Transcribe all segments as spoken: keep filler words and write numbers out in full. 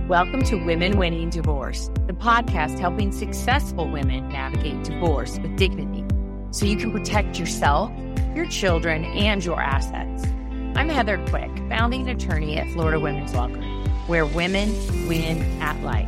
Welcome to Women Winning Divorce, the podcast helping successful women navigate divorce with dignity so you can protect yourself, your children, and your assets. I'm Heather Quick, founding attorney at Florida Women's Law Group, where women win at life.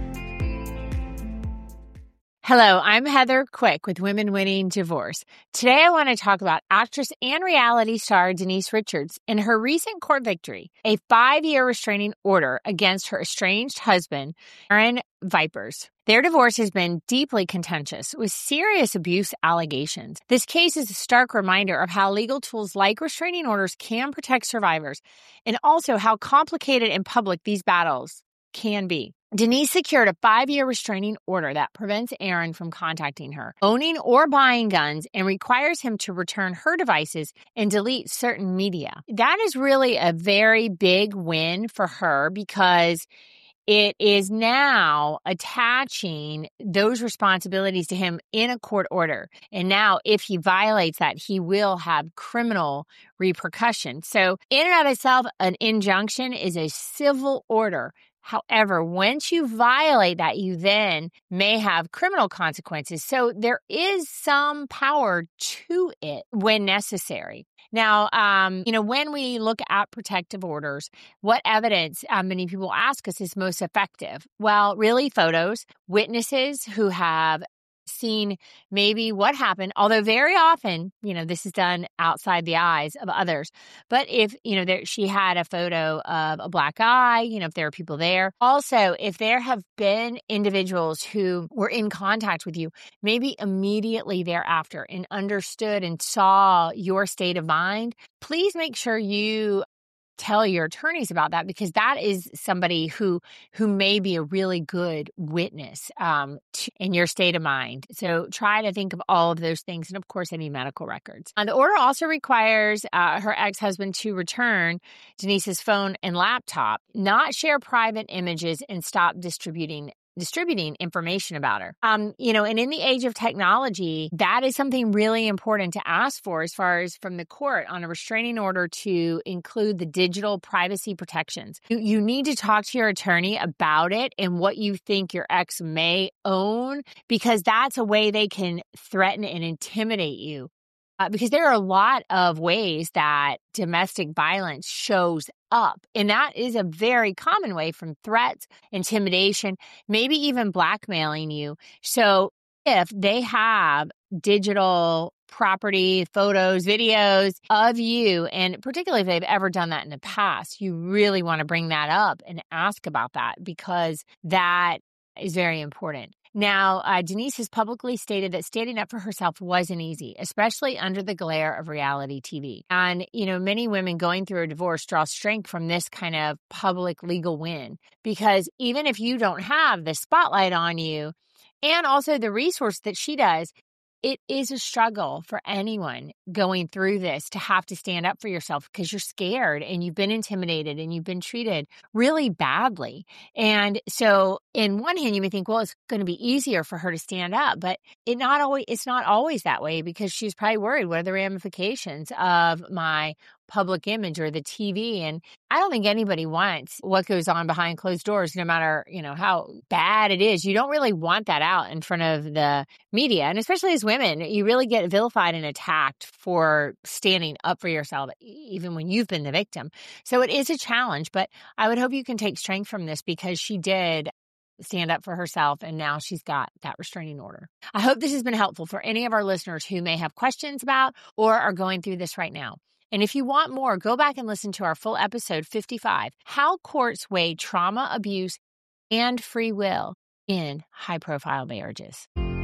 Hello, I'm Heather Quick with Women Winning Divorce. Today I want to talk about actress and reality star Denise Richards and her recent court victory, a five-year restraining order against her estranged husband, Aaron Vipers. Their divorce has been deeply contentious with serious abuse allegations. This case is a stark reminder of how legal tools like restraining orders can protect survivors and also how complicated and public these battles can be. Denise secured a five-year restraining order that prevents Aaron from contacting her, owning or buying guns, and requires him to return her devices and delete certain media. That is really a very big win for her because it is now attaching those responsibilities to him in a court order. And now if he violates that, he will have criminal repercussions. So in and of itself, an injunction is a civil order. However, once you violate that, you then may have criminal consequences. So there is some power to it when necessary. Now, um, you know, when we look at protective orders, what evidence, uh, many people ask us, is most effective? Well, really photos, witnesses who have seen maybe what happened, although very often, you know, this is done outside the eyes of others. But if, you know, there, she had a photo of a black eye, you know, if there are people there. Also, if there have been individuals who were in contact with you, maybe immediately thereafter and understood and saw your state of mind, please make sure you tell your attorneys about that, because that is somebody who who may be a really good witness um, to, in your state of mind. So try to think of all of those things, and of course, any medical records. Uh, the order also requires uh, her ex-husband to return Denise's phone and laptop, not share private images, and stop distributing distributing information about her. Um, you know, and in the age of technology, that is something really important to ask for as far as from the court on a restraining order to include the digital privacy protections. You, you need to talk to your attorney about it and what you think your ex may own, because that's a way they can threaten and intimidate you. Uh, because there are a lot of ways that domestic violence shows up. And that is a very common way, from threats, intimidation, maybe even blackmailing you. So if they have digital property, photos, videos of you, and particularly if they've ever done that in the past, you really want to bring that up and ask about that, because that is very important. Now, uh, Denise has publicly stated that standing up for herself wasn't easy, especially under the glare of reality T V. And, you know, many women going through a divorce draw strength from this kind of public legal win, because even if you don't have the spotlight on you and also the resource that she does, it is a struggle for anyone going through this to have to stand up for yourself, because you're scared and you've been intimidated and you've been treated really badly. And so in one hand, you may think, well, it's going to be easier for her to stand up, but it not always, it's not always that way, because she's probably worried, what are the ramifications of my public image or the T V? And I don't think anybody wants what goes on behind closed doors, no matter, you know, how bad it is. You don't really want that out in front of the media. And especially as women, you really get vilified and attacked for standing up for yourself, even when you've been the victim. So it is a challenge, but I would hope you can take strength from this, because she did stand up for herself, and now she's got that restraining order. I hope this has been helpful for any of our listeners who may have questions about or are going through this right now. And if you want more, go back and listen to our full episode fifty-five, How Courts Weigh Trauma, Abuse, and Free Will in High-Profile Marriages.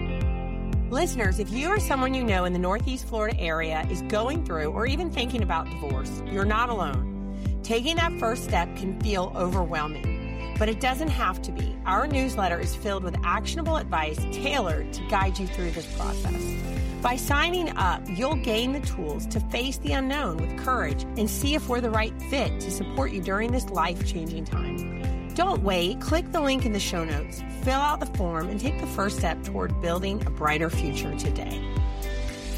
Listeners, if you or someone you know in the Northeast Florida area is going through or even thinking about divorce, you're not alone. Taking that first step can feel overwhelming, but it doesn't have to be. Our newsletter is filled with actionable advice tailored to guide you through this process. By signing up, you'll gain the tools to face the unknown with courage and see if we're the right fit to support you during this life-changing time. Don't wait. Click the link in the show notes, fill out the form, and take the first step toward building a brighter future today.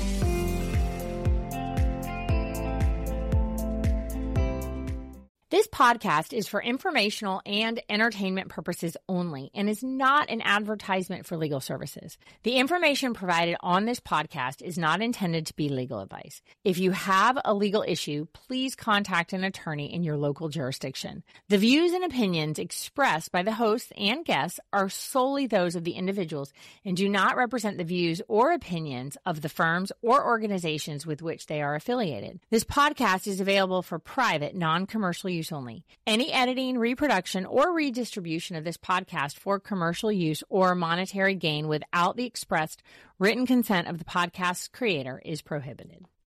This podcast is for informational and entertainment purposes only and is not an advertisement for legal services. The information provided on this podcast is not intended to be legal advice. If you have a legal issue, please contact an attorney in your local jurisdiction. The views and opinions expressed by the hosts and guests are solely those of the individuals and do not represent the views or opinions of the firms or organizations with which they are affiliated. This podcast is available for private, non-commercial use only. Any editing, reproduction, or redistribution of this podcast for commercial use or monetary gain without the expressed written consent of the podcast's creator is prohibited.